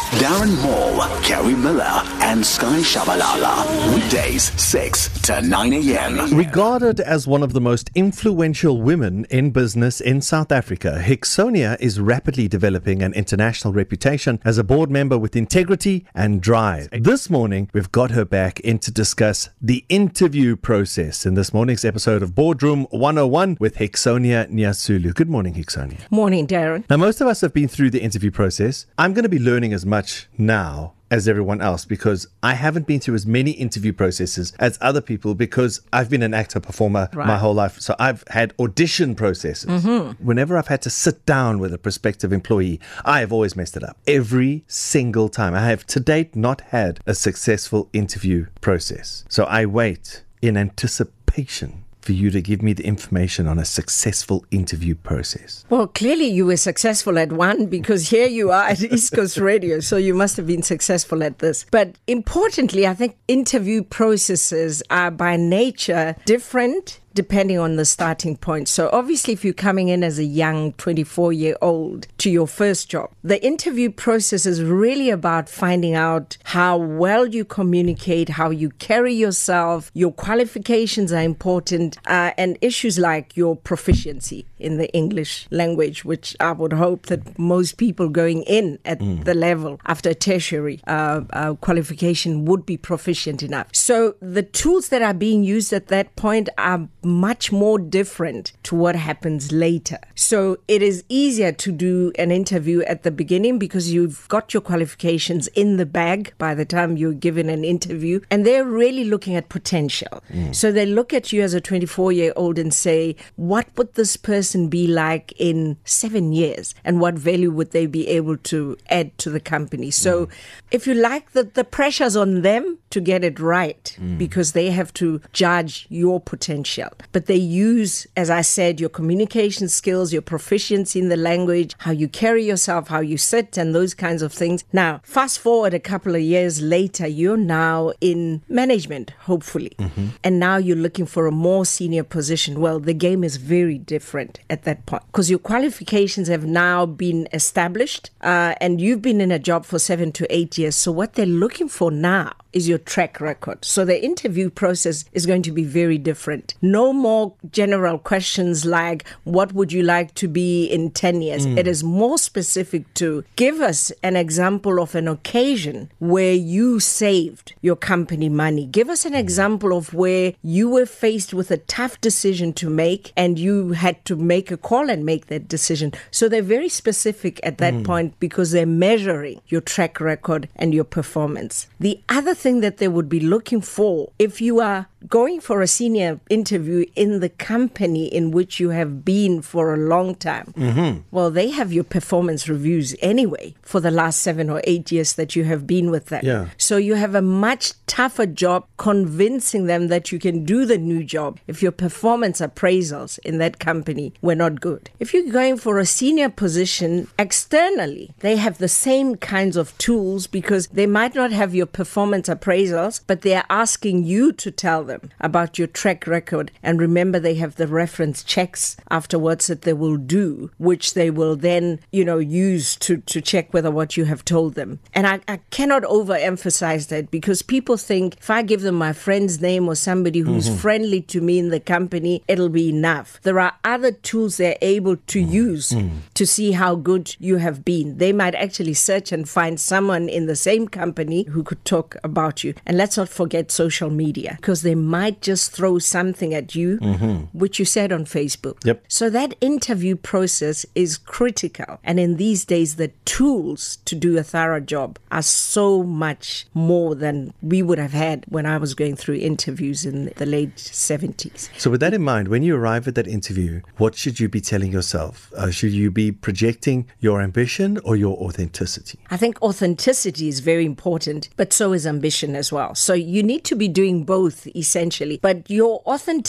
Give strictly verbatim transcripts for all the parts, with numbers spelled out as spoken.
Darren Moore, Kerry Miller, and Sky Shabalala. Weekdays, six to nine a.m. Regarded as one of the most influential women in business in South Africa, Hixonia is rapidly developing an international reputation as a board member with integrity and drive. This morning, we've got her back in to discuss the interview process in this morning's episode of Boardroom one oh one with Hixonia Nyasulu. Good morning, Hixonia. Morning, Darren. Now, most of us have been through the interview process. I'm going to be learning as much now as everyone else because I haven't been through as many interview processes as other people because I've been an actor performer right. my whole life. So I've had audition processes. Mm-hmm. Whenever I've had to sit down with a prospective employee, I have always messed it up. Every single time. I have to date not had a successful interview process. So I wait in anticipation for you to give me the information on a successful interview process. Well, clearly you were successful at one because here you are at East Coast Radio, so you must have been successful at this. But importantly, I think interview processes are by nature different depending on the starting point. So obviously, if you're coming in as a young twenty-four-year-old to your first job, the interview process is really about finding out how well you communicate, how you carry yourself, your qualifications are important, uh, and issues like your proficiency in the English language, which I would hope that most people going in at mm. the level after tertiary uh, uh, qualification would be proficient enough. So the tools that are being used at that point are much more different to what happens later. So it is easier to do an interview at the beginning because you've got your qualifications in the bag by the time you're given an interview, and they're really looking at potential. Mm. So they look at you as a twenty-four-year-old and say, what would this person be like in seven years? And what value would they be able to add to the company? So mm. if you like, the, the pressure's on them to get it right mm. because they have to judge your potential. But they use, as I said, your communication skills, your proficiency in the language, how you carry yourself, how you sit, and those kinds of things. Now, fast forward a couple of years later, you're now in management, hopefully. Mm-hmm. And now you're looking for a more senior position. Well, the game is very different at that point because your qualifications have now been established uh, and you've been in a job for seven to eight years. So what they're looking for now is your track record. So the interview process is going to be very different. No more general questions like, what would you like to be in ten years? Mm. It is more specific to give us an example of an occasion where you saved your company money. Give us an example of where you were faced with a tough decision to make and you had to make a call and make that decision. So they're very specific at that mm. point because they're measuring your track record and your performance. The other thing that they would be looking for, if you are going for a senior interview in the company in which you have been for a long time, mm-hmm. well, they have your performance reviews anyway for the last seven or eight years that you have been with them. Yeah. So you have a much tougher job convincing them that you can do the new job if your performance appraisals in that company were not good. If you're going for a senior position externally, they have the same kinds of tools because they might not have your performance appraisals, but they're asking you to tell them about your track record. And remember, they have the reference checks afterwards that they will do, which they will then, you know, use to, to check whether what you have told them. And I, I cannot overemphasize that because people think if I give them my friend's name or somebody who's mm-hmm. friendly to me in the company, it'll be enough. There are other tools they're able to mm-hmm. use mm-hmm. to see how good you have been. They might actually search and find someone in the same company who could talk about you. And let's not forget social media because they might just throw something at you, mm-hmm. which you said on Facebook. Yep. So that interview process is critical. And in these days, the tools to do a thorough job are so much more than we would have had when I was going through interviews in the late seventies. So with that in mind, when you arrive at that interview, what should you be telling yourself? Uh, should you be projecting your ambition or your authenticity? I think authenticity is very important, but so is ambition as well. So you need to be doing both essentially. But your authenticity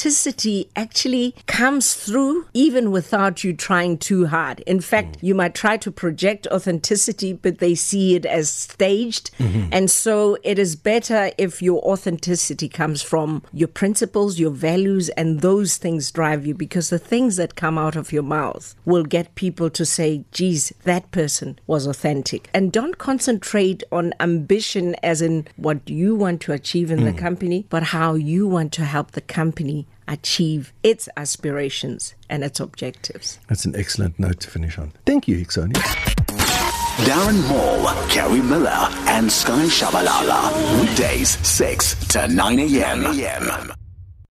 authenticity actually comes through even without you trying too hard. In fact, mm. you might try to project authenticity, but they see it as staged. Mm-hmm. And so it is better if your authenticity comes from your principles, your values, and those things drive you, because the things that come out of your mouth will get people to say, geez, that person was authentic. And don't concentrate on ambition as in what you want to achieve in mm. the company, but how you want to help the company achieve its aspirations and its objectives. That's an excellent note to finish on. Thank you, Hixonia. Darren Moore, Kerry Miller, and Sky Shabalala. Weekdays, six to nine a.m.